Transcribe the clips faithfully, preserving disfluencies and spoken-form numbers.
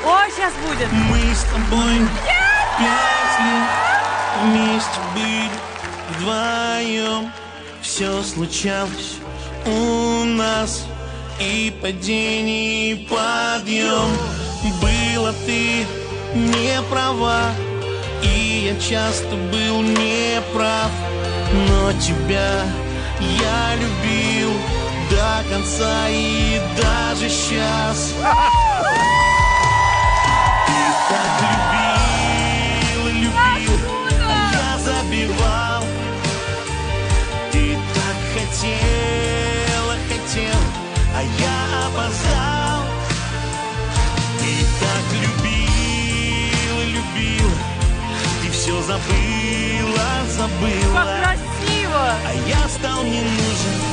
О, сейчас будет. Мы с тобой пять лет вместе были вдвоем. Все случалось у нас, и падение, и подъем. Была ты не права, и я часто был неправ, но тебя я любил до конца и даже сейчас. Ты так любил, любил, а я забивал. Ты так хотела, хотел, а я опоздал. Ты так любил, любил, ты все забыла, забыла. Как красиво! А я стал не нужен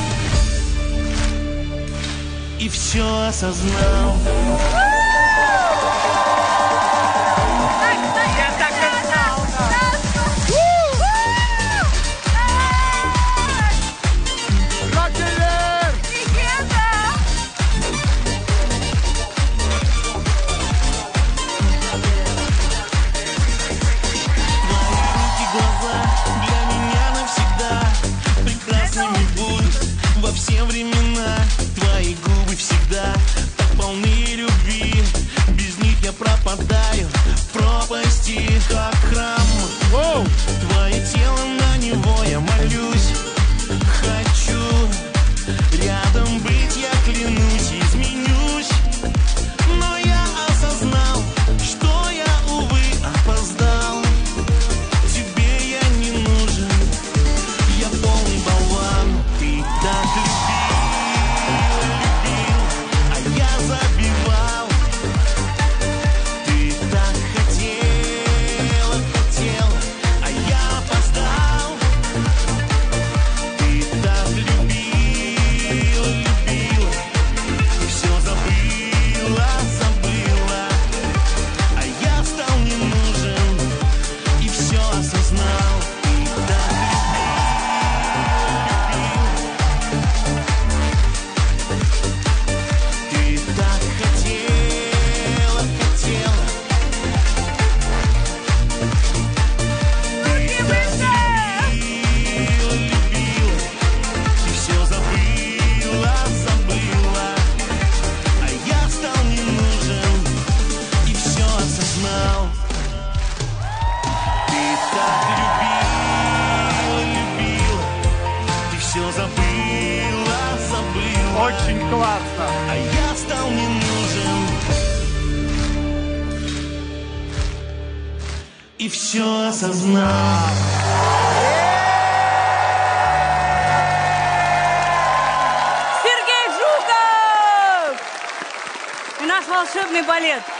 и все осознал. Я так и знал. Рокеллер! Твои руки, глаза для меня навсегда прекрасными будут во все времена. Твои губы всегда так полны любви, без них я пропадаю в пропасти, как храм. Воу! Твое тело, на него я молюсь. Хочу рядом быть, я клянусь, изменюсь. Но я осознал, что я, увы, опоздал. Тебе я не нужен, я полный болван. Ты так любил, любил, а я забивал. Ты так хотела, хотела, а я опоздал. Ты так любил, любил, и все забыла, забыла. А я стал не нужен и все осознал. Ты так любил, любил, ты так хотела, хотела. Ты так любил, любил, и все забыла, забыла. А я стал не нужен и все осознал. Ты так любил, любил, ты все забыла, забыла. Очень классно! А я стал не нужен и все осознал. Сергей Жуков! И наш волшебный балет.